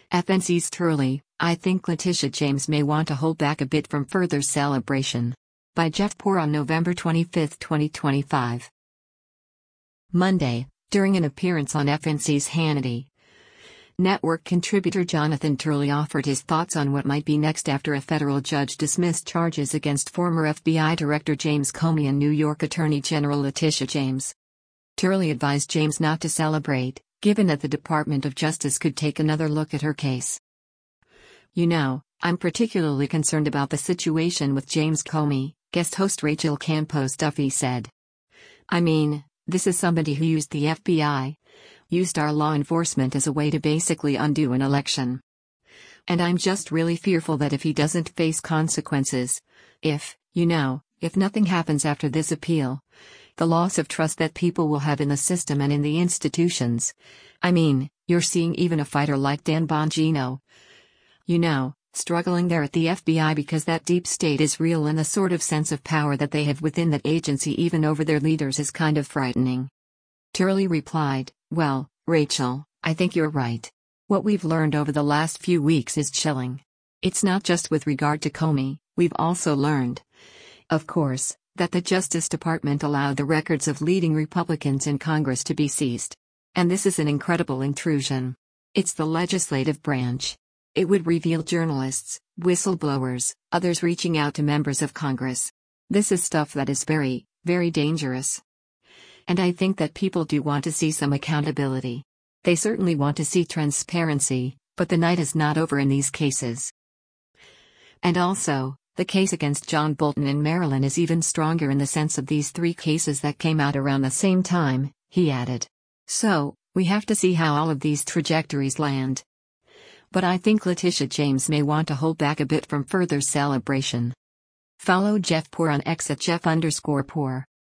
FNC's Turley, I think Letitia James may want to hold back a bit from further celebration. By Jeff Poor on November 25, 2025. Monday, during an appearance on FNC's Hannity Network, contributor Jonathan Turley offered his thoughts on what might be next after a federal judge dismissed charges against former FBI Director James Comey and New York Attorney General Letitia James. Turley advised James not to celebrate, given that the Department of Justice could take another look at her case. "You know, I'm particularly concerned about the situation with James Comey," guest host Rachel Campos Duffy said. "I mean, this is somebody who used the FBI, used our law enforcement as a way to basically undo an election. And I'm just really fearful that if he doesn't face consequences, if nothing happens after this appeal, the loss of trust that people will have in the system and in the institutions. I mean, you're seeing even a fighter like Dan Bongino, struggling there at the FBI because that deep state is real and the sort of sense of power that they have within that agency even over their leaders is kind of frightening." Turley replied, "Well, Rachel, I think you're right. What we've learned over the last few weeks is chilling. It's not just with regard to Comey, we've also learned, of course, that the Justice Department allowed the records of leading Republicans in Congress to be seized. And this is an incredible intrusion. It's the legislative branch. It would reveal journalists, whistleblowers, others reaching out to members of Congress. This is stuff that is very, very dangerous. And I think that people do want to see some accountability. They certainly want to see transparency, but the night is not over in these cases. And also, the case against John Bolton in Maryland is even stronger in the sense of these three cases that came out around the same time," he added. "So, we have to see how all of these trajectories land. But I think Letitia James may want to hold back a bit from further celebration." Follow Jeff Poor on X at Jeff_Poor.